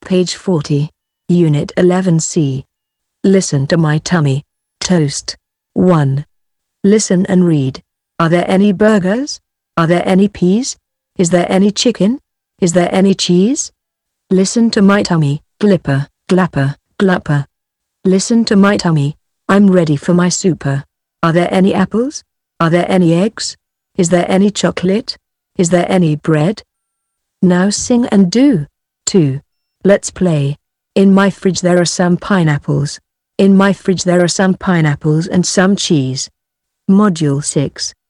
Page 40. Unit 11C. Listen to my tummy. Toast. 1. Listen and read. Are there any burgers? Are there any peas? Is there any chicken? Is there any cheese? Listen to my tummy. Glipper, glapper, glapper. Listen to my tummy. I'm ready for my super. Are there any apples? Are there any eggs? Is there any chocolate? Is there any bread? Now sing and do. 2. Let's play. In my fridge there are some pineapples. In my fridge there are some pineapples and some cheese. Module 6.